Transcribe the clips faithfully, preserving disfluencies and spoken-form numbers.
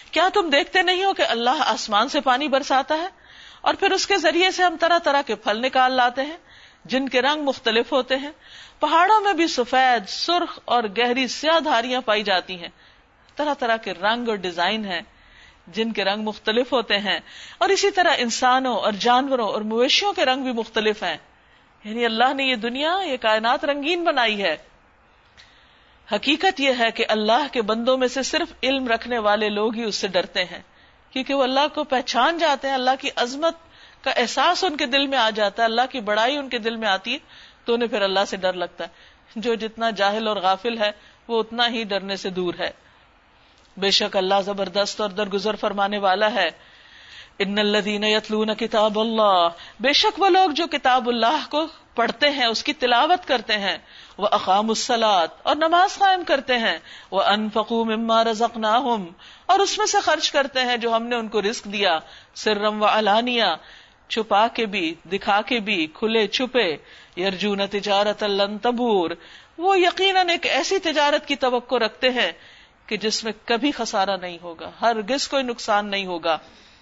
کیا تم دیکھتے نہیں ہو کہ اللہ آسمان سے پانی برساتا ہے اور پھر اس کے ذریعے سے ہم طرح طرح کے پھل نکال لاتے ہیں جن کے رنگ مختلف ہوتے ہیں. پہاڑوں میں بھی سفید، سرخ اور گہری سیاہ دھاریاں پائی جاتی ہیں. طرح طرح کے رنگ اور ڈیزائن ہیں جن کے رنگ مختلف ہوتے ہیں. اور اسی طرح انسانوں اور جانوروں اور مویشیوں کے رنگ بھی مختلف ہیں. یعنی اللہ نے یہ دنیا، یہ کائنات رنگین بنائی ہے. حقیقت یہ ہے کہ اللہ کے بندوں میں سے صرف علم رکھنے والے لوگ ہی اس سے ڈرتے ہیں، کیونکہ وہ اللہ کو پہچان جاتے ہیں. اللہ کی عظمت کا احساس ان کے دل میں آ جاتا ہے، اللہ کی بڑائی ان کے دل میں آتی ہے، تو انہیں پھر اللہ سے ڈر لگتا ہے. جو جتنا جاہل اور غافل ہے وہ اتنا ہی ڈرنے سے دور ہے. بے شک اللہ زبردست اور درگزر فرمانے والا ہے. ان الذین یتلون کتاب اللہ، بے شک وہ لوگ جو کتاب اللہ کو پڑھتے ہیں، اس کی تلاوت کرتے ہیں. واقاموا الصلاۃ، اور نماز قائم کرتے ہیں. وانفقوا مما رزقناہم، اور اس میں سے خرچ کرتے ہیں جو ہم نے ان کو رزق دیا. سرا وعلانیہ، چھپا کے بھی، دکھا کے بھی، کھلے چھپے. یرجون تجارتا لن تبور، وہ یقیناً ایک ایسی تجارت کی توقع رکھتے ہیں کہ جس میں کبھی خسارہ نہیں ہوگا، ہرگز کوئی نقصان نہیں ہوگا.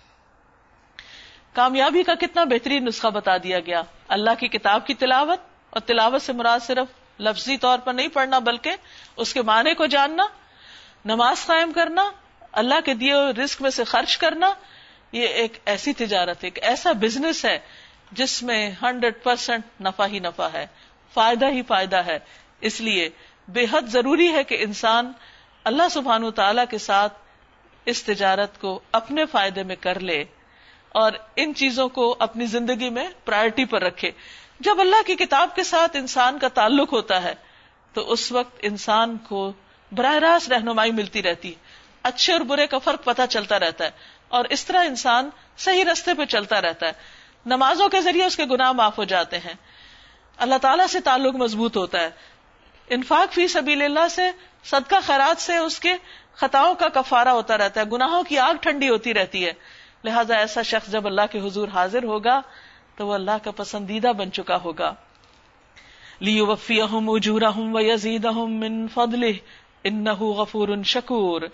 کامیابی کا کتنا بہترین نسخہ بتا دیا گیا. اللہ کی کتاب کی تلاوت، اور تلاوت سے مراد صرف لفظی طور پر نہیں پڑھنا بلکہ اس کے معنی کو جاننا. نماز قائم کرنا، اللہ کے دیے ہوئے رزق میں سے خرچ کرنا، یہ ایک ایسی تجارت، ایک ایسا بزنس ہے جس میں ہنڈریڈ پرسینٹ نفع ہی نفع ہے، فائدہ ہی فائدہ ہے. اس لیے بے حد ضروری ہے کہ انسان اللہ سبحانہ و تعالی کے ساتھ اس تجارت کو اپنے فائدے میں کر لے اور ان چیزوں کو اپنی زندگی میں پرائرٹی پر رکھے. جب اللہ کی کتاب کے ساتھ انسان کا تعلق ہوتا ہے تو اس وقت انسان کو براہ راست رہنمائی ملتی رہتی ہے، اچھے اور برے کا فرق پتہ چلتا رہتا ہے، اور اس طرح انسان صحیح راستے پہ چلتا رہتا ہے. نمازوں کے ذریعے اس کے گناہ معاف ہو جاتے ہیں، اللہ تعالیٰ سے تعلق مضبوط ہوتا ہے. انفاق فی سبیل اللہ سے، صدقہ خیرات سے اس کے خطاؤں کا کفارہ ہوتا رہتا ہے، گناہوں کی آگ ٹھنڈی ہوتی رہتی ہے. لہذا ایسا شخص جب اللہ کے حضور حاضر ہوگا تو وہ اللہ کا پسندیدہ بن چکا ہوگا. لِيُوَفِّيَهُمْ أُجُورَهُمْ وَيَزِيدَهُمْ مِنْ فَضْلِهِ إِنَّهُ غَفُورٌ شَكُورٌ.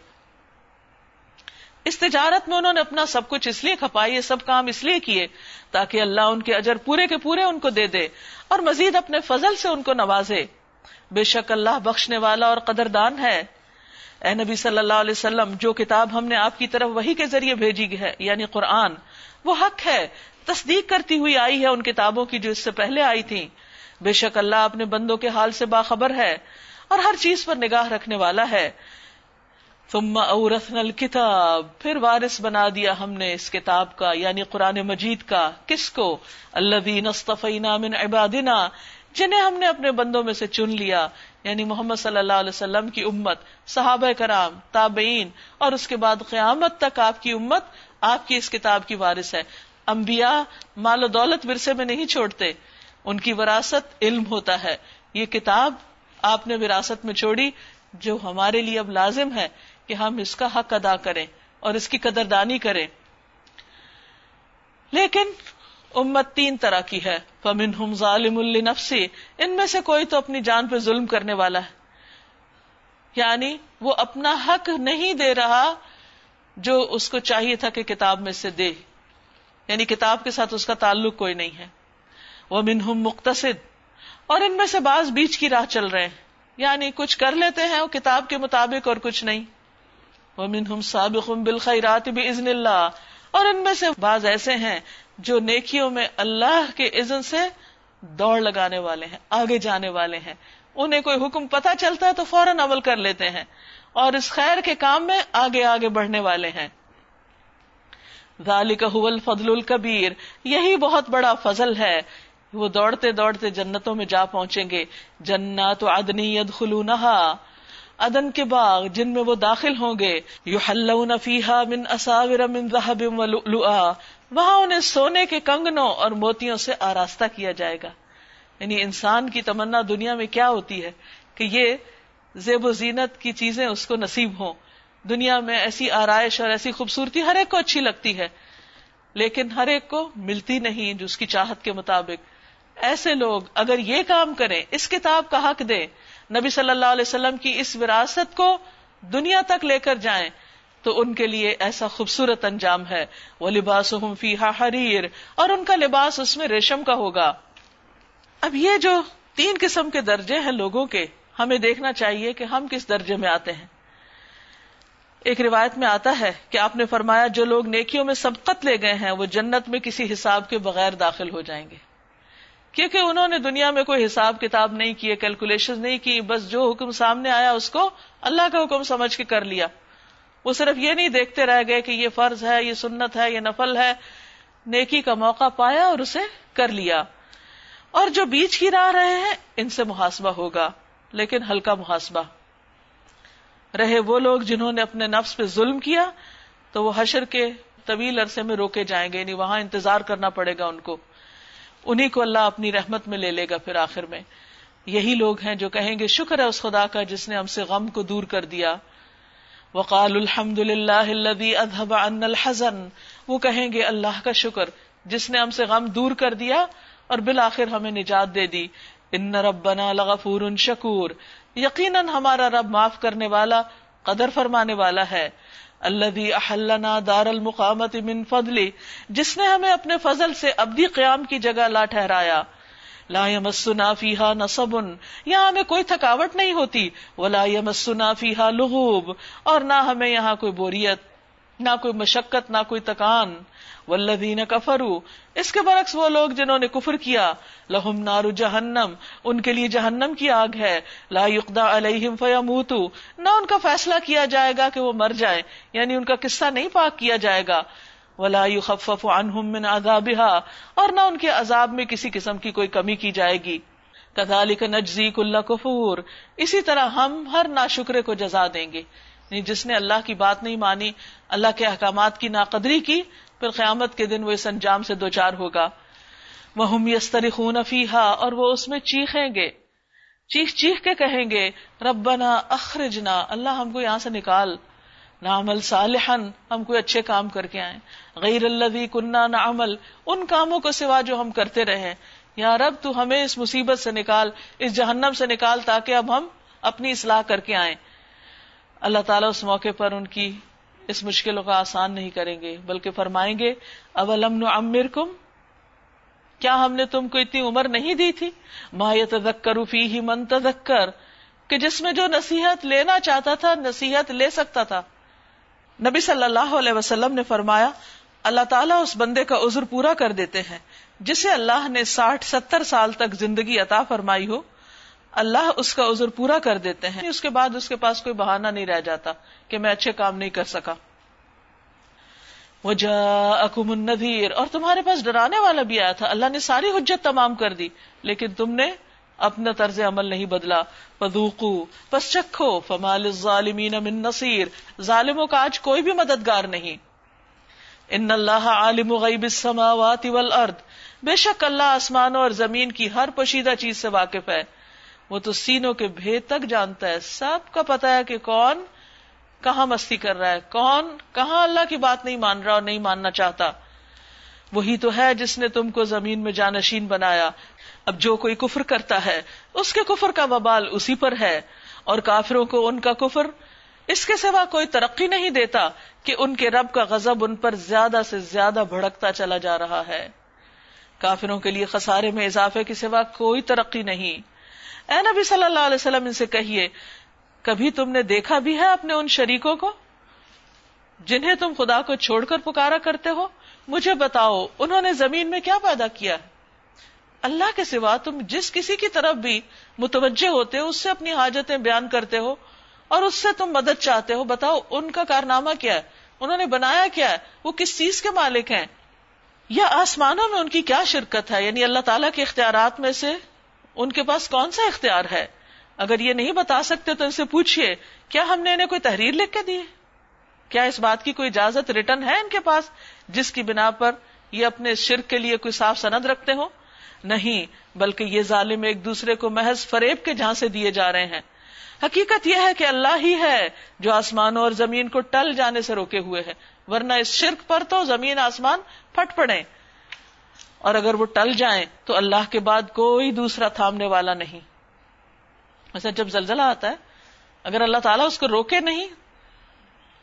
اس تجارت میں انہوں نے اپنا سب کچھ اس لیے کھپا، یہ سب کام اس لیے کیے تاکہ اللہ ان کے اجر پورے کے پورے ان کو دے دے اور مزید اپنے فضل سے ان کو نوازے. بے شک اللہ بخشنے والا اور قدردان ہے. اے نبی صلی اللہ علیہ وسلم، جو کتاب ہم نے آپ کی طرف وحی کے ذریعے بھیجی ہے یعنی قرآن، وہ حق ہے، تصدیق کرتی ہوئی آئی ہے ان کتابوں کی جو اس سے پہلے آئی تھی. بے شک اللہ اپنے بندوں کے حال سے باخبر ہے اور ہر چیز پر نگاہ رکھنے والا ہے. ثم اورثنا الکتاب، پھر وارث بنا دیا ہم نے اس کتاب کا یعنی قرآن مجید کا. کس کو؟ الذین اصطفینا من عبادنا، جنہیں ہم نے اپنے بندوں میں سے چن لیا، یعنی محمد صلی اللہ علیہ وسلم کی امت، صحابہ کرام، تابعین اور اس کے بعد قیامت تک آپ کی امت آپ کی اس کتاب کی وارث ہے. انبیاء مال و دولت ورثے میں نہیں چھوڑتے، ان کی وراثت علم ہوتا ہے. یہ کتاب آپ نے وراثت میں چھوڑی جو ہمارے لیے اب لازم ہے کہ ہم اس کا حق ادا کریں اور اس کی قدردانی کریں. لیکن امت تین طرح کی ہے. فَمِنْهُمْ ظَالِمٌ لِنَفْسِهِ، ان میں سے کوئی تو اپنی جان پہ ظلم کرنے والا ہے، یعنی وہ اپنا حق نہیں دے رہا جو اس کو چاہیے تھا کہ کتاب میں سے دے، یعنی کتاب کے ساتھ اس کا تعلق کوئی نہیں ہے. وَمِنْهُمْ مُقْتَصِدٌ، اور ان میں سے بعض بیچ کی راہ چل رہے ہیں، یعنی کچھ کر لیتے ہیں وہ کتاب کے مطابق اور کچھ نہیں. وَمِنْهُمْ سَابِقٌ بِالْخَيْرَاتِ بِإِذْنِ اللَّهِ، اور ان میں سے بعض ایسے ہیں جو نیکیوں میں اللہ کے اذن سے دوڑ لگانے والے ہیں، آگے جانے والے ہیں. انہیں کوئی حکم پتہ چلتا ہے تو فوراً عمل کر لیتے ہیں اور اس خیر کے کام میں آگے آگے بڑھنے والے ہیں. ذالک هو الفضل الکبیر، یہی بہت بڑا فضل ہے. وہ دوڑتے دوڑتے جنتوں میں جا پہنچیں گے. جنات عدن یدخلونها، عدن کے باغ جن میں وہ داخل ہوں گے. یحلون فیہا من اساور من ذہب ولؤلؤا، وہاں انہیں سونے کے کنگنوں اور موتیوں سے آراستہ کیا جائے گا. یعنی انسان کی تمنا دنیا میں کیا ہوتی ہے کہ یہ زیب و زینت کی چیزیں اس کو نصیب ہوں. دنیا میں ایسی آرائش اور ایسی خوبصورتی ہر ایک کو اچھی لگتی ہے، لیکن ہر ایک کو ملتی نہیں جو اس کی چاہت کے مطابق. ایسے لوگ اگر یہ کام کریں، اس کتاب کا حق دیں، نبی صلی اللہ علیہ وسلم کی اس وراثت کو دنیا تک لے کر جائیں، تو ان کے لیے ایسا خوبصورت انجام ہے. وَلِبَاسُهُمْ فِيهَا حَرِيرٌ، اور ان کا لباس اس میں ریشم کا ہوگا. اب یہ جو تین قسم کے درجے ہیں لوگوں کے، ہمیں دیکھنا چاہیے کہ ہم کس درجے میں آتے ہیں. ایک روایت میں آتا ہے کہ آپ نے فرمایا جو لوگ نیکیوں میں سبقت لے گئے ہیں وہ جنت میں کسی حساب کے بغیر داخل ہو جائیں گے، کیونکہ انہوں نے دنیا میں کوئی حساب کتاب نہیں کیے، کیلکولیشن نہیں کی، بس جو حکم سامنے آیا اس کو اللہ کا حکم سمجھ کے کر لیا. وہ صرف یہ نہیں دیکھتے رہ گئے کہ یہ فرض ہے، یہ سنت ہے، یہ نفل ہے. نیکی کا موقع پایا اور اسے کر لیا. اور جو بیچ کی راہ رہے ہیں ان سے محاسبہ ہوگا، لیکن ہلکا محاسبہ. رہے وہ لوگ جنہوں نے اپنے نفس پہ ظلم کیا تو وہ حشر کے طویل عرصے میں روکے جائیں گے، یعنی وہاں انتظار کرنا پڑے گا ان کو. انہی کو اللہ اپنی رحمت میں لے لے گا. پھر آخر میں یہی لوگ ہیں جو کہیں گے شکر ہے اس خدا کا جس نے ہم سے غم کو دور کر دیا. وقالوا الحمد للہ الذی اذهب عنا الحزن، وہ کہیں گے اللہ کا شکر جس نے ہم سے غم دور کر دیا اور بالآخر ہمیں نجات دے دی. ان ربنا لغفور شکور، یقیناً ہمارا رب معاف کرنے والا، قدر فرمانے والا ہے. الذی احلنا دار المقامت من فضلی، جس نے ہمیں اپنے فضل سے ابدی قیام کی جگہ لا ٹھہرایا. لا یمسنا فیہا نصب، یہاں ہمیں کوئی تھکاوٹ نہیں ہوتی. ولا یمسنا فیہا لغوب، اور نہ ہمیں یہاں کوئی بوریت، نہ کوئی مشقت، نہ کوئی تکان. والذین کفروا، اس کے برعکس وہ لوگ جنہوں نے کفر کیا، لہم نار جہنم، ان کے لیے جہنم کی آگ ہے. لا یقضی علیہم فیموتوا، نہ ان کا فیصلہ کیا جائے گا کہ وہ مر جائیں، یعنی ان کا قصہ نہیں پاک کیا جائے گا. ولا یخفف عنہم من عذابها، اور نہ ان کے عذاب میں کسی قسم کی کوئی کمی کی جائے گی. کذالک نجزی کل کفور، اسی طرح ہم ہر ناشکرے کو جزا دیں گے. جس نے اللہ کی بات نہیں مانی، اللہ کے احکامات کی ناقدری کی، پھر قیامت کے دن وہ اس انجام سے دوچار ہوگا. وَهُمْ يَسْتَرِخُونَ فِيهَا، اور وہ اس میں چیخیں گے، چیخ چیخ کے کہیں گے ربنا اخرجنا، اللہ ہم کو یہاں سے نکال. نعمل صالحا، ہم کوئی اچھے کام کر کے آئیں. غیر الذی کننا نعمل، ان کاموں کو سوا جو ہم کرتے رہے. یا رب تو ہمیں اس مصیبت سے نکال، اس جہنم سے نکال، تاکہ اب ہم اپنی اصلاح کر کے آئیں. اللہ تعالیٰ اس موقع پر ان کی اس مشکلوں کا آسان نہیں کریں گے، بلکہ فرمائیں گے اولم نعمرکم، کیا ہم نے تم کو اتنی عمر نہیں دی تھی؟ ما یتذکر فیہ من تذکر، کہ جس میں جو نصیحت لینا چاہتا تھا نصیحت لے سکتا تھا. نبی صلی اللہ علیہ وسلم نے فرمایا اللہ تعالیٰ اس بندے کا عذر پورا کر دیتے ہیں جسے اللہ نے ساٹھ ستر سال تک زندگی عطا فرمائی ہو، اللہ اس کا عذر پورا کر دیتے ہیں. اس کے بعد اس کے پاس کوئی بہانہ نہیں رہ جاتا کہ میں اچھے کام نہیں کر سکا. وَجَاءَكُمُ النَّذِيرُ، اور تمہارے پاس ڈرانے والا بھی آیا تھا. اللہ نے ساری حجت تمام کر دی لیکن تم نے اپنا طرز عمل نہیں بدلا. فَذُوقُوا، پس چکھو. فَمَا لِلظَّالِمِينَ مِن نَصِيرٍ، ظالموں کا آج کوئی بھی مددگار نہیں. ان اللہ عالم غیب السماوات والارض، بے شک اللہ آسمانوں اور زمین کی ہر پوشیدہ چیز سے واقف ہے. وہ تو سینوں کے بھید تک جانتا ہے، سب کا پتا ہے کہ کون کہاں مستی کر رہا ہے، کون کہاں اللہ کی بات نہیں مان رہا اور نہیں ماننا چاہتا. وہی تو ہے جس نے تم کو زمین میں جانشین بنایا. اب جو کوئی کفر کرتا ہے اس کے کفر کا وبال اسی پر ہے، اور کافروں کو ان کا کفر اس کے سوا کوئی ترقی نہیں دیتا کہ ان کے رب کا غضب ان پر زیادہ سے زیادہ بھڑکتا چلا جا رہا ہے. کافروں کے لیے خسارے میں اضافے کے سوا کوئی ترقی نہیں. اے نبی صلی اللہ علیہ وسلم ان سے کہیے کبھی تم نے دیکھا بھی ہے اپنے ان شریکوں کو جنہیں تم خدا کو چھوڑ کر پکارا کرتے ہو؟ مجھے بتاؤ انہوں نے زمین میں کیا پیدا کیا ہے؟ اللہ کے سوا تم جس کسی کی طرف بھی متوجہ ہوتے ہو، اس سے اپنی حاجتیں بیان کرتے ہو اور اس سے تم مدد چاہتے ہو، بتاؤ ان کا کارنامہ کیا ہے؟ انہوں نے بنایا کیا ہے؟ وہ کس چیز کے مالک ہیں؟ یا آسمانوں میں ان کی کیا شرکت ہے؟ یعنی اللہ تعالیٰ کے اختیارات میں سے ان کے پاس کون سا اختیار ہے؟ اگر یہ نہیں بتا سکتے تو ان سے پوچھئے کیا ہم نے انہیں کوئی تحریر لکھ کے دی ہے؟ کیا اس بات کی کوئی اجازت ریٹن ہے ان کے پاس جس کی بنا پر یہ اپنے شرک کے لیے کوئی صاف سند رکھتے ہو؟ نہیں، بلکہ یہ ظالم ایک دوسرے کو محض فریب کے جھانسے دیے جا رہے ہیں. حقیقت یہ ہے کہ اللہ ہی ہے جو آسمانوں اور زمین کو ٹل جانے سے روکے ہوئے ہے، ورنہ اس شرک پر تو زمین آسمان پھٹ پڑیں، اور اگر وہ ٹل جائیں تو اللہ کے بعد کوئی دوسرا تھامنے والا نہیں. ایسا جب زلزلہ آتا ہے اگر اللہ تعالیٰ اس کو روکے نہیں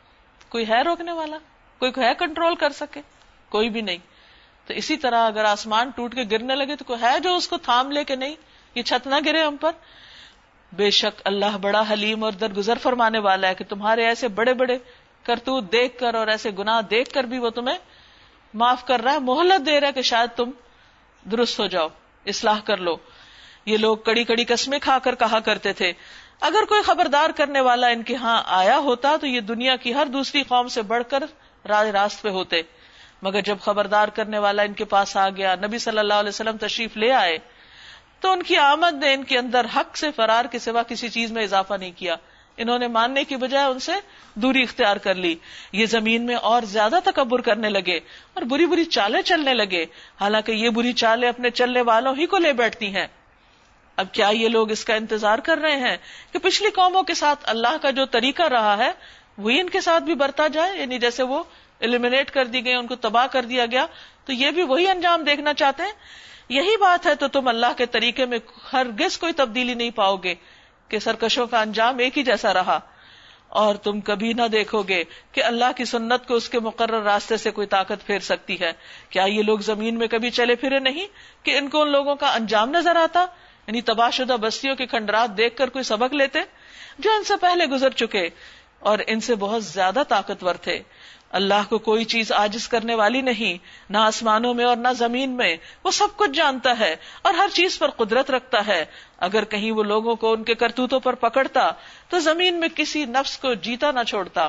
کوئی ہے روکنے والا؟ کوئی ہے کنٹرول کر سکے؟ کوئی بھی نہیں. تو اسی طرح اگر آسمان ٹوٹ کے گرنے لگے تو کوئی ہے جو اس کو تھام لے کہ نہیں یہ چھت نہ گرے ہم پر؟ بے شک اللہ بڑا حلیم اور درگزر فرمانے والا ہے کہ تمہارے ایسے بڑے بڑے کرتوت دیکھ کر اور ایسے گناہ دیکھ کر بھی وہ تمہیں معاف کر رہا ہے، مہلت دے رہا ہے کہ شاید تم درست ہو جاؤ، اصلاح کر لو. یہ لوگ کڑی کڑی قسمیں کھا کر کہا کرتے تھے اگر کوئی خبردار کرنے والا ان کے ہاں آیا ہوتا تو یہ دنیا کی ہر دوسری قوم سے بڑھ کر راہ راست پہ ہوتے، مگر جب خبردار کرنے والا ان کے پاس آ گیا، نبی صلی اللہ علیہ وسلم تشریف لے آئے، تو ان کی آمد نے ان کے اندر حق سے فرار کے سوا کسی چیز میں اضافہ نہیں کیا. انہوں نے ماننے کی بجائے ان سے دوری اختیار کر لی. یہ زمین میں اور زیادہ تکبر کرنے لگے اور بری بری چالیں چلنے لگے، حالانکہ یہ بری چالیں اپنے چلنے والوں ہی کو لے بیٹھتی ہیں. اب کیا یہ لوگ اس کا انتظار کر رہے ہیں کہ پچھلی قوموں کے ساتھ اللہ کا جو طریقہ رہا ہے وہی ان کے ساتھ بھی برتا جائے؟ یعنی جیسے وہ ایلیمینیٹ کر دی گئی، ان کو تباہ کر دیا گیا، تو یہ بھی وہی انجام دیکھنا چاہتے ہیں؟ یہی بات ہے تو تم اللہ کے طریقے میں ہرگز کوئی تبدیلی نہیں پاؤ گے کہ سرکشوں کا انجام ایک ہی جیسا رہا، اور تم کبھی نہ دیکھو گے کہ اللہ کی سنت کو اس کے مقرر راستے سے کوئی طاقت پھیر سکتی ہے. کیا یہ لوگ زمین میں کبھی چلے پھرے نہیں کہ ان کو ان لوگوں کا انجام نظر آتا؟ یعنی تباہ شدہ بستیوں کے کھنڈرات دیکھ کر کوئی سبق لیتے جو ان سے پہلے گزر چکے اور ان سے بہت زیادہ طاقتور تھے. اللہ کو کوئی چیز عاجز کرنے والی نہیں، نہ آسمانوں میں اور نہ زمین میں. وہ سب کچھ جانتا ہے اور ہر چیز پر قدرت رکھتا ہے. اگر کہیں وہ لوگوں کو ان کے کرتوتوں پر پکڑتا تو زمین میں کسی نفس کو جیتا نہ چھوڑتا،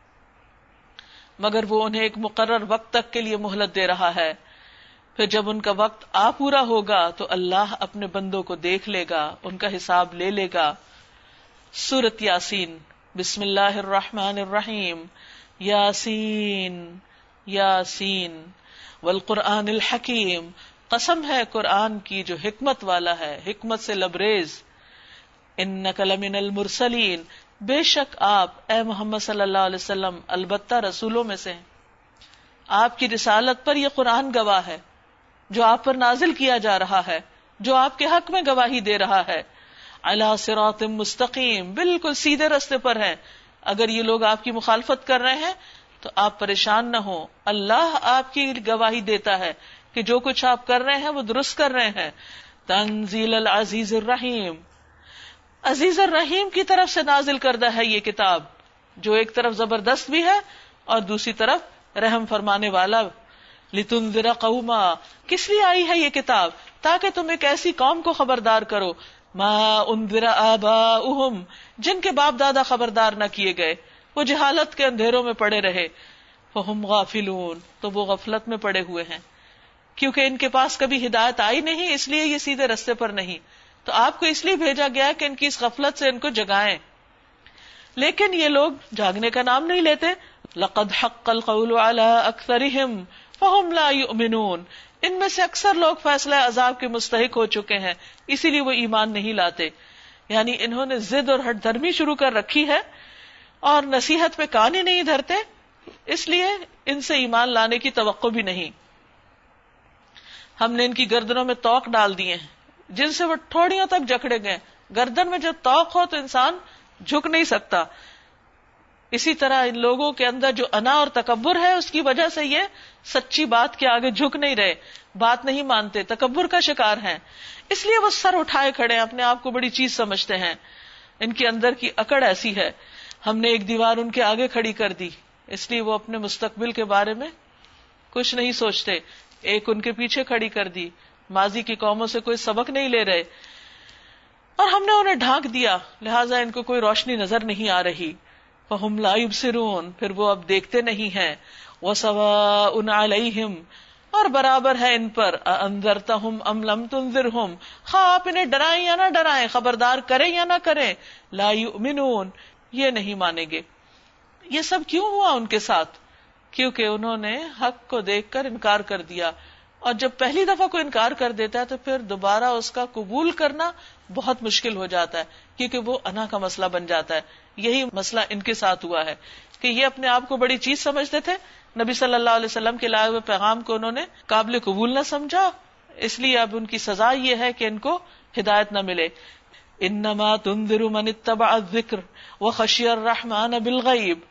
مگر وہ انہیں ایک مقرر وقت تک کے لیے مہلت دے رہا ہے. پھر جب ان کا وقت آ پورا ہوگا تو اللہ اپنے بندوں کو دیکھ لے گا، ان کا حساب لے لے گا. سورۃ یاسین. بسم اللہ الرحمن الرحیم. یاسین یاسین والقرآن الحکیم. قسم ہے قرآن کی جو حکمت والا ہے، حکمت سے لبریز. انک لمن المرسلین. بے شک آپ اے محمد صلی اللہ علیہ وسلم البتہ رسولوں میں سے ہیں. آپ کی رسالت پر یہ قرآن گواہ ہے جو آپ پر نازل کیا جا رہا ہے، جو آپ کے حق میں گواہی دے رہا ہے. علی صراط مستقیم. بالکل سیدھے رستے پر ہیں. اگر یہ لوگ آپ کی مخالفت کر رہے ہیں تو آپ پریشان نہ ہو، اللہ آپ کی گواہی دیتا ہے کہ جو کچھ آپ کر رہے ہیں وہ درست کر رہے ہیں. تنزیل العزیز الرحیم. عزیز الرحیم کی طرف سے نازل کردہ ہے یہ کتاب، جو ایک طرف زبردست بھی ہے اور دوسری طرف رحم فرمانے والا. لتنذر قوما. کس لیے آئی ہے یہ کتاب؟ تاکہ تم ایک ایسی قوم کو خبردار کرو ما انذر آباؤہم، جن کے باپ دادا خبردار نہ کیے گئے، وہ جہالت کے اندھیروں میں پڑے رہے. فہم غافلون. تو وہ غفلت میں پڑے ہوئے ہیں کیونکہ ان کے پاس کبھی ہدایت آئی نہیں، اس لیے یہ سیدھے رستے پر نہیں. تو آپ کو اس لیے بھیجا گیا کہ ان کی اس غفلت سے ان کو جگائیں، لیکن یہ لوگ جاگنے کا نام نہیں لیتے. لقد حق القول على اکثرهم فهم لا يؤمنون. ان میں سے اکثر لوگ فیصلہ عذاب کے مستحق ہو چکے ہیں، اسی لیے وہ ایمان نہیں لاتے. یعنی انہوں نے ضد اور ہٹ دھرمی شروع کر رکھی ہے اور نصیحت پہ کان ہی نہیں دھرتے، اس لیے ان سے ایمان لانے کی توقع بھی نہیں. ہم نے ان کی گردنوں میں توق ڈال دیے ہیں جن سے وہ ٹھوڑیوں تک جکڑے گئے. گردن میں جب توق ہو تو انسان جھک نہیں سکتا. اسی طرح ان لوگوں کے اندر جو انا اور تکبر ہے، اس کی وجہ سے یہ سچی بات کے آگے جھک نہیں رہے، بات نہیں مانتے، تکبر کا شکار ہیں. اس لیے وہ سر اٹھائے کھڑے ہیں، اپنے آپ کو بڑی چیز سمجھتے ہیں. ان کے اندر کی اکڑ ایسی ہے. ہم نے ایک دیوار ان کے آگے کھڑی کر دی، اس لیے وہ اپنے مستقبل کے بارے میں کچھ نہیں سوچتے. ایک ان کے پیچھے کھڑی کر دی، ماضی کی قوموں سے کوئی سبق نہیں لے رہے، اور ہم نے انہیں ڈھانک دیا، لہٰذا ان کو کوئی روشنی نظر نہیں آ رہی. فَهُمْ لَا يُبْصِرُونَ. پھر وہ اب دیکھتے نہیں ہیں. وَسَوَاءٌ عَلَيْهِمْ. اور برابر ہے ان پر. أَأَنذَرْتَهُمْ أَمْ لَمْ تُنذِرْهُمْ. خواہ آپ انہیں ڈرائیں یا نہ ڈرائیں، خبردار کریں یا نہ کریں. لَا يُؤْمِنُونَ. یہ نہیں مانیں گے. یہ سب کیوں ہوا ان کے ساتھ؟ کیونکہ انہوں نے حق کو دیکھ کر انکار کر دیا، اور جب پہلی دفعہ کوئی انکار کر دیتا ہے تو پھر دوبارہ اس کا قبول کرنا بہت مشکل ہو جاتا ہے، کیونکہ وہ انا کا مسئلہ بن جاتا ہے. یہی مسئلہ ان کے ساتھ ہوا ہے کہ یہ اپنے آپ کو بڑی چیز سمجھتے تھے. نبی صلی اللہ علیہ وسلم کے لائے ہوئے پیغام کو انہوں نے قابل قبول نہ سمجھا، اس لیے اب ان کی سزا یہ ہے کہ ان کو ہدایت نہ ملے. انما تنذر من اتبع الذکر وخشی الرحمن بالغیب.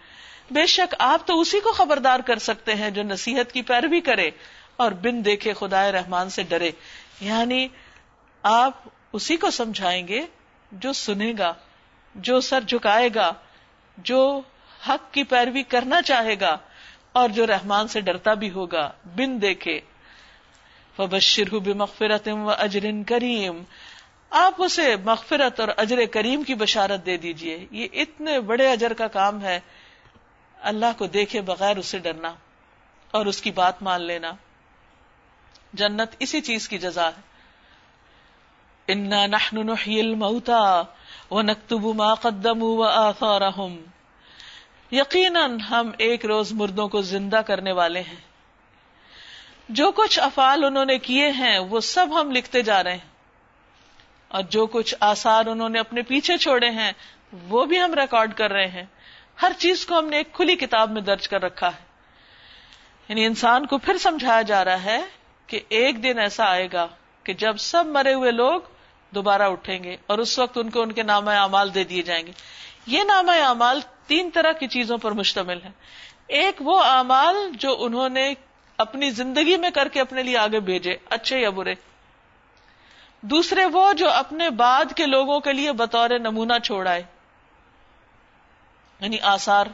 بے شک آپ تو اسی کو خبردار کر سکتے ہیں جو نصیحت کی پیروی کرے اور بن دیکھے خدائے رحمان سے ڈرے. یعنی آپ اسی کو سمجھائیں گے جو سنے گا, جو سر جھکائے گا, جو حق کی پیروی کرنا چاہے گا اور جو رحمان سے ڈرتا بھی ہوگا بن دیکھے. فبشرہ بمغفرۃ واجر کریم, آپ اسے مغفرت اور اجر کریم کی بشارت دے دیجئے. یہ اتنے بڑے اجر کا کام ہے, اللہ کو دیکھے بغیر اسے ڈرنا اور اس کی بات مان لینا. جنت اسی چیز کی جزا ہے. انا نحن نحیی الموتى ونکتب ما قدموا وآثارهم, یقیناً ہم ایک روز مردوں کو زندہ کرنے والے ہیں, جو کچھ افعال انہوں نے کیے ہیں وہ سب ہم لکھتے جا رہے ہیں, اور جو کچھ آثار انہوں نے اپنے پیچھے چھوڑے ہیں وہ بھی ہم ریکارڈ کر رہے ہیں. ہر چیز کو ہم نے ایک کھلی کتاب میں درج کر رکھا ہے. یعنی انسان کو پھر سمجھایا جا رہا ہے کہ ایک دن ایسا آئے گا کہ جب سب مرے ہوئے لوگ دوبارہ اٹھیں گے اور اس وقت ان کو ان کے نامہ اعمال دے دیے جائیں گے. یہ نامہ اعمال تین طرح کی چیزوں پر مشتمل ہے. ایک وہ اعمال جو انہوں نے اپنی زندگی میں کر کے اپنے لیے آگے بھیجے, اچھے یا برے. دوسرے وہ جو اپنے بعد کے لوگوں کے لیے بطور نمونہ چھوڑ آئے, یعنی آثار,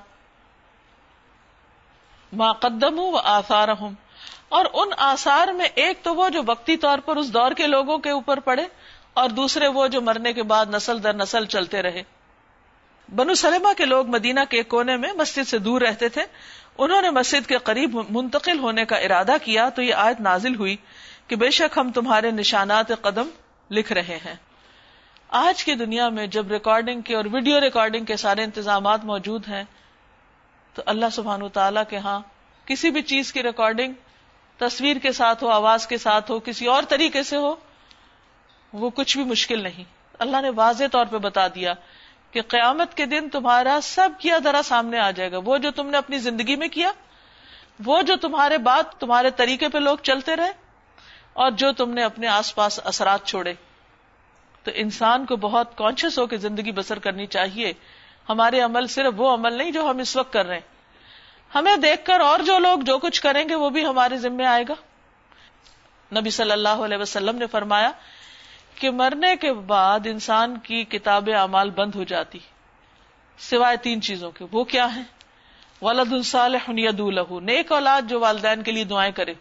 ما قدموا و آثارہم. اور ان آثار میں ایک تو وہ جو وقتی طور پر اس دور کے لوگوں کے اوپر پڑے, اور دوسرے وہ جو مرنے کے بعد نسل در نسل چلتے رہے. بنو سلمہ کے لوگ مدینہ کے کونے میں مسجد سے دور رہتے تھے. انہوں نے مسجد کے قریب منتقل ہونے کا ارادہ کیا تو یہ آیت نازل ہوئی کہ بے شک ہم تمہارے نشانات قدم لکھ رہے ہیں. آج کی دنیا میں جب ریکارڈنگ کے اور ویڈیو ریکارڈنگ کے سارے انتظامات موجود ہیں تو اللہ سبحانہ وتعالیٰ کے ہاں کسی بھی چیز کی ریکارڈنگ تصویر کے ساتھ ہو, آواز کے ساتھ ہو, کسی اور طریقے سے ہو, وہ کچھ بھی مشکل نہیں. اللہ نے واضح طور پہ بتا دیا کہ قیامت کے دن تمہارا سب کیا ذرا سامنے آ جائے گا. وہ جو تم نے اپنی زندگی میں کیا, وہ جو تمہارے بعد تمہارے طریقے پہ لوگ چلتے رہے, اور جو تم نے اپنے آس پاس اثرات چھوڑے. تو انسان کو بہت کانشیس ہو کے زندگی بسر کرنی چاہیے. ہمارے عمل صرف وہ عمل نہیں جو ہم اس وقت کر رہے ہیں, ہمیں دیکھ کر اور جو لوگ جو کچھ کریں گے وہ بھی ہمارے ذمہ آئے گا. نبی صلی اللہ علیہ وسلم نے فرمایا کہ مرنے کے بعد انسان کی کتاب اعمال بند ہو جاتی سوائے تین چیزوں کے. وہ کیا ہیں؟ ولد صالح یدعو لہ, نیک اولاد جو والدین کے لیے دعائیں کرے,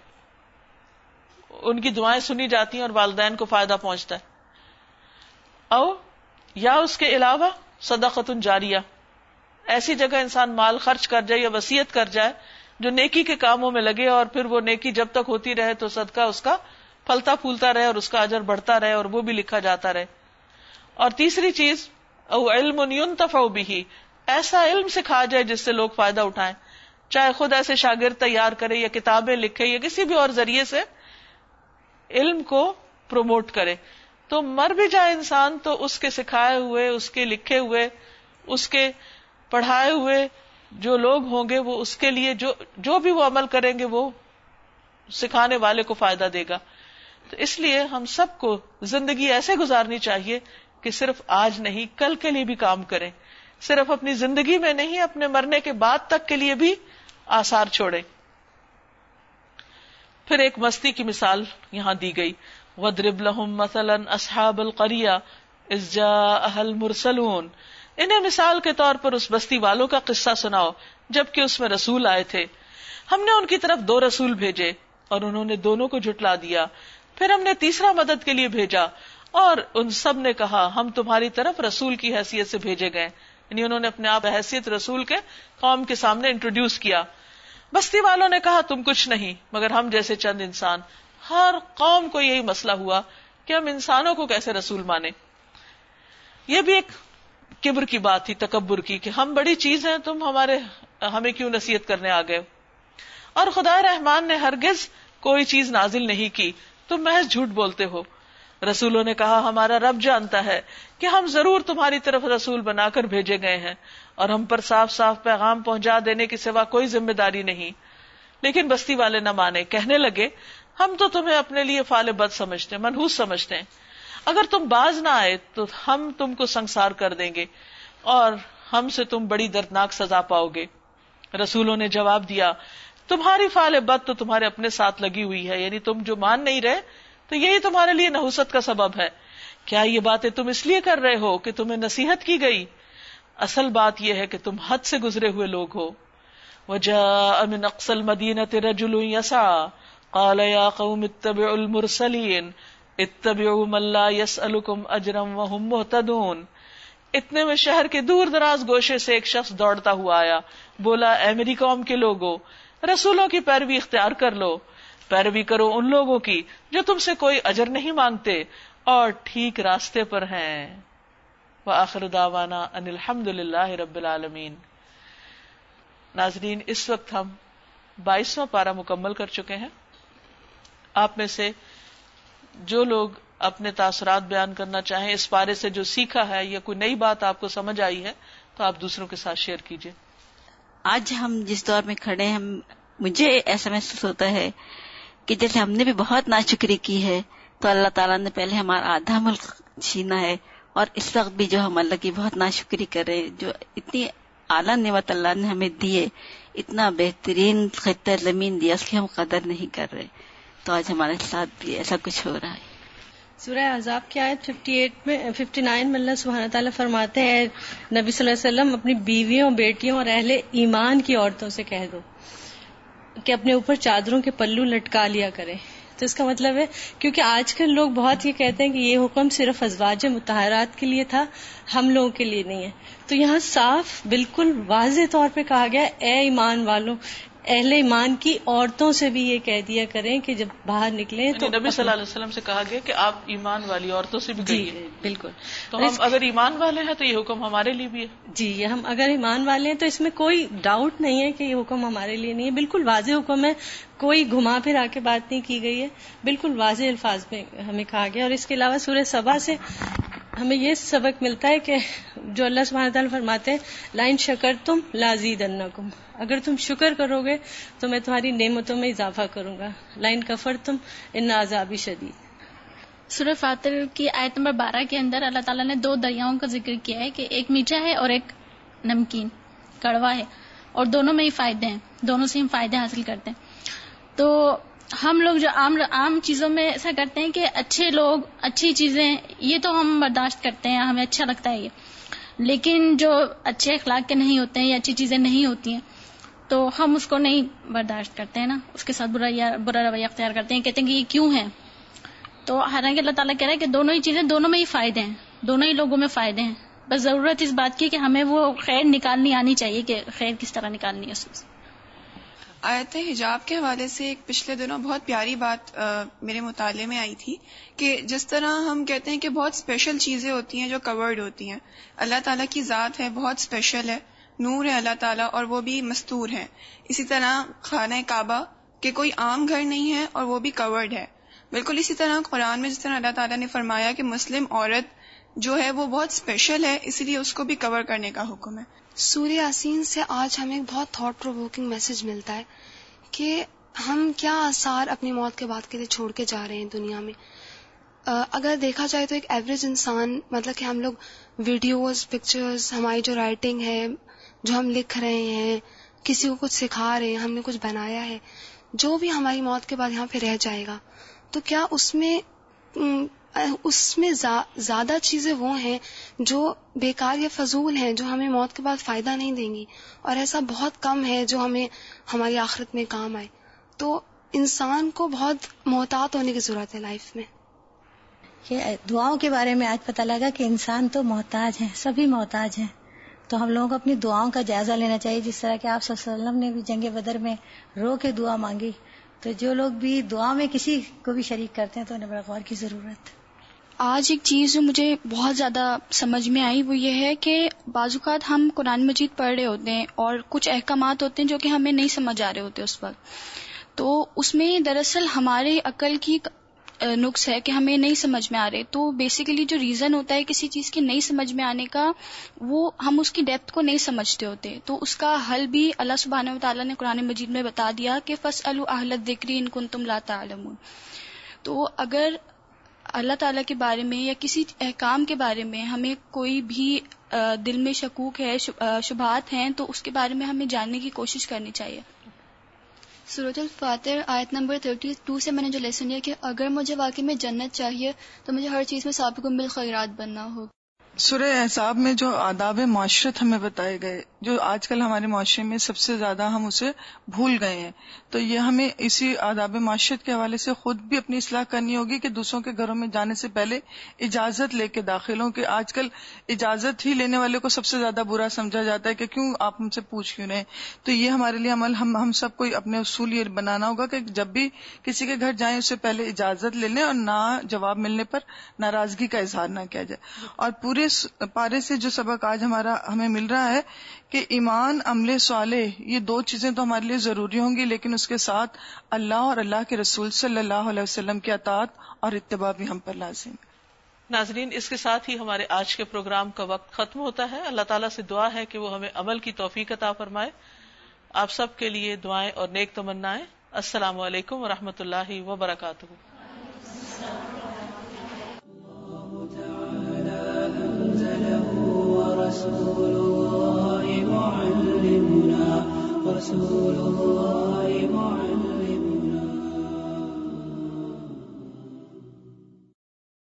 ان کی دعائیں سنی جاتی ہیں اور والدین کو فائدہ پہنچتا ہے. او یا اس کے علاوہ صدقۃ جاریہ, ایسی جگہ انسان مال خرچ کر جائے یا وصیت کر جائے جو نیکی کے کاموں میں لگے, اور پھر وہ نیکی جب تک ہوتی رہے تو صدقہ اس کا پھلتا پھولتا رہے اور اس کا اجر بڑھتا رہے اور وہ بھی لکھا جاتا رہے. اور تیسری چیز او علم ينتفع به, ایسا علم سکھا جائے جس سے لوگ فائدہ اٹھائیں, چاہے خود ایسے شاگرد تیار کرے یا کتابیں لکھے یا کسی بھی اور ذریعے سے علم کو پروموٹ کرے. تو مر بھی جائے انسان تو اس کے سکھائے ہوئے, اس کے لکھے ہوئے, اس کے پڑھائے ہوئے جو لوگ ہوں گے وہ اس کے لیے جو جو بھی وہ عمل کریں گے وہ سکھانے والے کو فائدہ دے گا. تو اس لیے ہم سب کو زندگی ایسے گزارنی چاہیے کہ صرف آج نہیں کل کے لیے بھی کام کریں, صرف اپنی زندگی میں نہیں اپنے مرنے کے بعد تک کے لیے بھی آثار چھوڑیں. پھر ایک مستی کی مثال یہاں دی گئی, وَاضْرِبْ لَهُمْ مَثَلًا أَصْحَابَ الْقَرْيَةِ إِذْ جَاءَهَا الْمُرْسَلُونَ, انہیں مثال کے طور پر اس بستی والوں کا قصہ سناؤ جبکہ اس میں رسول آئے تھے. ہم نے ان کی طرف دو رسول بھیجے اور انہوں نے دونوں کو جھٹلا دیا. پھر ہم نے تیسرا مدد کے لیے بھیجا اور ان سب نے کہا ہم تمہاری طرف رسول کی حیثیت سے بھیجے گئے. یعنی انہوں نے اپنے آپ حیثیت رسول کے قوم کے سامنے انٹروڈیوس کیا. بستی والوں نے کہا تم کچھ نہیں مگر ہم جیسے چند انسان. ہر قوم کو یہی مسئلہ ہوا کہ ہم انسانوں کو کیسے رسول مانے. یہ بھی ایک کبر کی بات تھی, تکبر کی, کہ ہم بڑی چیز ہیں, تم ہمارے ہمیں کیوں نصیحت کرنے آ گئے. اور خدا رحمان نے ہرگز کوئی چیز نازل نہیں کی, تم محض جھوٹ بولتے ہو. رسولوں نے کہا ہمارا رب جانتا ہے کہ ہم ضرور تمہاری طرف رسول بنا کر بھیجے گئے ہیں اور ہم پر صاف صاف پیغام پہنچا دینے کے سوا کوئی ذمہ داری نہیں. لیکن بستی والے نہ مانے, کہنے لگے ہم تو تمہیں اپنے لیے فعال بد سمجھتے ہیں, منحوس سمجھتے ہیں. اگر تم باز نہ آئے تو ہم تم کو سنسار کر دیں گے اور ہم سے تم بڑی دردناک سزا پاؤ گے. رسولوں نے جواب دیا تمہاری فعل بد تو تمہارے اپنے ساتھ لگی ہوئی ہے، یعنی تم جو مان نہیں رہے تو یہی تمہارے لیے نحوست کا سبب ہے. کیا یہ باتیں تم اس لیے کر رہے ہو کہ تمہیں نصیحت کی گئی؟ اصل بات یہ ہے کہ تم حد سے گزرے ہوئے لوگ ہو. وجاء من اقصى المدينة رجل يسعى قال يا قوم اتبعوا المرسلين اتبعوا من لا يسألكم اجرا وهم مهتدون. اتنے میں شہر کے دور دراز گوشے سے ایک شخص دوڑتا ہوا آیا، بولا اے میری قوم کے لوگوں، رسولوں کی پیروی اختیار کر لو، پیروی کرو ان لوگوں کی جو تم سے کوئی اجر نہیں مانگتے اور ٹھیک راستے پر ہیں. وآخر دعوانا ان الحمد للہ رب العالمین. ناظرین، اس وقت ہم بائیسواں پارہ مکمل کر چکے ہیں. آپ میں سے جو لوگ اپنے تاثرات بیان کرنا چاہیں اس پارے سے، جو سیکھا ہے یا کوئی نئی بات آپ کو سمجھ آئی ہے، تو آپ دوسروں کے ساتھ شیئر کیجیے. آج ہم جس دور میں کھڑے ہیں، مجھے ایسا محسوس ہوتا ہے کہ جیسے ہم نے بھی بہت ناشکری کی ہے تو اللہ تعالیٰ نے پہلے ہمارا آدھا ملک چھینا ہے، اور اس وقت بھی جو ہم اللہ کی بہت ناشکری کر رہے ہیں. جو اتنی اعلیٰ نعمت اللہ نے ہمیں دی ہے، اتنا بہترین خطہ زمین دیا، اس کی ہم قدر نہیں کر رہے. تو آج ہمارے ساتھ بھی ایسا کچھ ہو رہا ہے. سورہ احزاب کی آیت اٹھاون میں ففٹی نائن میں اللہ سبحانہ تعالیٰ فرماتے ہیں نبی صلی اللہ علیہ وسلم اپنی بیویوں، بیٹیوں اور اہل ایمان کی عورتوں سے کہہ دو کہ اپنے اوپر چادروں کے پلو لٹکا لیا کریں. تو اس کا مطلب ہے، کیونکہ آج کل لوگ بہت یہ کہتے ہیں کہ یہ حکم صرف ازواج مطہرات کے لیے تھا، ہم لوگوں کے لیے نہیں ہے. تو یہاں صاف بالکل واضح طور پہ کہا گیا اے ایمان والوں، اہل ایمان کی عورتوں سے بھی یہ کہہ دیا کریں کہ جب باہر نکلیں تو نبی صلی اللہ علیہ وسلم سے کہا گیا کہ آپ ایمان والی عورتوں سے بھی کہیے. جی بالکل. تو ہم اگر ایمان والے ہیں تو یہ حکم ہمارے لیے بھی ہے. جی ہم اگر ایمان والے ہیں تو اس میں کوئی ڈاؤٹ نہیں ہے کہ یہ حکم ہمارے لیے نہیں ہے، بالکل واضح حکم ہے، کوئی گھما پھرا کے بات نہیں کی گئی ہے، بالکل واضح الفاظ میں ہمیں کہا گیا. اور اس کے علاوہ سورہ سبا سے ہمیں یہ سبق ملتا ہے کہ جو اللہ سبحانہ تعالیٰ فرماتے ہیں لئن شکرتم لازیدنکم، اگر تم شکر کرو گے تو میں تمہاری نعمتوں میں اضافہ کروں گا. لئن کفرتم ان عذابی شدید. سورہ فاطر کی آیت نمبر بارہ کے اندر اللہ تعالیٰ نے دو دریاؤں کا ذکر کیا ہے کہ ایک میٹھا ہے اور ایک نمکین کڑوا ہے، اور دونوں میں ہی فائدے ہیں، دونوں سے ہم فائدے حاصل کرتے ہیں. تو ہم لوگ جو عام عام چیزوں میں ایسا کرتے ہیں کہ اچھے لوگ، اچھی چیزیں، یہ تو ہم برداشت کرتے ہیں، ہمیں اچھا لگتا ہے یہ، لیکن جو اچھے اخلاق کے نہیں ہوتے ہیں یا اچھی چیزیں نہیں ہوتی ہیں تو ہم اس کو نہیں برداشت کرتے ہیں نا، اس کے ساتھ برا یا برا رویہ اختیار کرتے ہیں، کہتے ہیں کہ یہ کیوں ہے. تو حالانکہ اللہ تعالیٰ کہہ رہا ہے کہ دونوں ہی چیزیں، دونوں میں ہی فائدے ہیں، دونوں ہی لوگوں میں فائدے ہیں. بس ضرورت اس بات کی کہ ہمیں وہ خیر نکالنی آنی چاہیے کہ خیر کس طرح نکالنی ہے اس سے. آیت حجاب کے حوالے سے ایک پچھلے دنوں بہت پیاری بات آ, میرے مطالعے میں آئی تھی کہ جس طرح ہم کہتے ہیں کہ بہت اسپیشل چیزیں ہوتی ہیں جو کورڈ ہوتی ہیں، اللہ تعالیٰ کی ذات ہے، بہت اسپیشل ہے، نور ہے اللہ تعالیٰ، اور وہ بھی مستور ہے. اسی طرح خانہ کعبہ کہ کوئی عام گھر نہیں ہے اور وہ بھی کورڈ ہے. بالکل اسی طرح قرآن میں جس طرح اللہ تعالیٰ نے فرمایا کہ مسلم عورت جو ہے وہ بہت اسپیشل ہے، اس لیے اس کو بھی کور کرنے کا حکم ہے. سورہ یاسین سے آج ہمیں ایک بہت تھاٹ پرووکنگ میسج ملتا ہے کہ ہم کیا آثار اپنی موت کے بعد کے لیے چھوڑ کے جا رہے ہیں دنیا میں. اگر دیکھا جائے تو ایک ایوریج انسان، مطلب کہ ہم لوگ ویڈیوز، پکچرز، ہماری جو رائٹنگ ہے، جو ہم لکھ رہے ہیں، کسی کو کچھ سکھا رہے ہیں، ہم نے کچھ بنایا ہے، جو بھی ہماری موت کے بعد یہاں پہ رہ جائے گا، تو کیا اس میں اس میں زیادہ چیزیں وہ ہیں جو بیکار یا فضول ہیں، جو ہمیں موت کے بعد فائدہ نہیں دیں گی، اور ایسا بہت کم ہے جو ہمیں ہماری آخرت میں کام آئے. تو انسان کو بہت محتاط ہونے کی ضرورت ہے لائف میں. یہ دعاؤں کے بارے میں آج پتہ لگا کہ انسان تو محتاج ہیں، سبھی محتاج ہیں. تو ہم لوگوں کو اپنی دعاؤں کا جائزہ لینا چاہیے، جس طرح کہ آپ صلی اللہ علیہ وسلم نے بھی جنگ بدر میں رو کے دعا مانگی. تو جو لوگ بھی دعا میں کسی کو بھی شریک کرتے ہیں تو انہیں بڑا غور کی ضرورت ہے. آج ایک چیز جو مجھے بہت زیادہ سمجھ میں آئی وہ یہ ہے کہ بعض اوقات ہم قرآن مجید پڑھ رہے ہوتے ہیں اور کچھ احکامات ہوتے ہیں جو کہ ہمیں نہیں سمجھ آ رہے ہوتے اس وقت، تو اس میں دراصل ہمارے عقل کی نقص ہے کہ ہمیں نہیں سمجھ میں آ رہے. تو بیسیکلی جو ریزن ہوتا ہے کسی چیز کی نہیں سمجھ میں آنے کا، وہ ہم اس کی ڈیپتھ کو نہیں سمجھتے ہوتے. تو اس کا حل بھی اللہ سبحانہ وتعالیٰ نے قرآن مجید میں بتا دیا کہ فَاسْأَلُوا أَهْلَ الذِّكْرِ إِن كُنتُمْ لَا تَعْلَمُونَ. تو اگر اللہ تعالیٰ کے بارے میں یا کسی احکام کے بارے میں ہمیں کوئی بھی دل میں شکوک ہے، شبہات ہیں، تو اس کے بارے میں ہمیں جاننے کی کوشش کرنی چاہیے. سورۃ الفاتر آیت نمبر بتیس سے میں نے جو لیسن لیا کہ اگر مجھے واقعی میں جنت چاہیے تو مجھے ہر چیز میں سابقون بالخیرات بننا ہوگا. سورہ احزاب میں جو آداب معاشرت ہمیں بتائے گئے، جو آج کل ہمارے معاشرے میں سب سے زیادہ ہم اسے بھول گئے ہیں، تو یہ ہمیں اسی آداب معاشرت کے حوالے سے خود بھی اپنی اصلاح کرنی ہوگی کہ دوسروں کے گھروں میں جانے سے پہلے اجازت لے کے داخل ہوں. کہ آج کل اجازت ہی لینے والے کو سب سے زیادہ برا سمجھا جاتا ہے کہ کیوں آپ ہم سے پوچھ کیوں رہے. تو یہ ہمارے لیے عمل ہم ہم سب کو اپنے اصول یہ بنانا ہوگا کہ جب بھی کسی کے گھر جائیں اس سے پہلے اجازت لے لیں اور نہ جواب ملنے پر ناراضگی کا اظہار نہ کیا جائے. اور پورے پارے سے جو سبق آج ہمارا ہمیں مل رہا ہے کہ ایمان، عمل صالح، یہ دو چیزیں تو ہمارے لیے ضروری ہوں گی، لیکن اس کے ساتھ اللہ اور اللہ کے رسول صلی اللہ علیہ وسلم کی اطاعت اور اتباع بھی ہم پر لازم ہے. ناظرین، اس کے ساتھ ہی ہمارے آج کے پروگرام کا وقت ختم ہوتا ہے. اللہ تعالیٰ سے دعا ہے کہ وہ ہمیں عمل کی توفیق عطا فرمائے. آپ سب کے لیے دعائیں اور نیک تمنائیں. السلام علیکم ورحمۃ اللہ وبرکاتہ.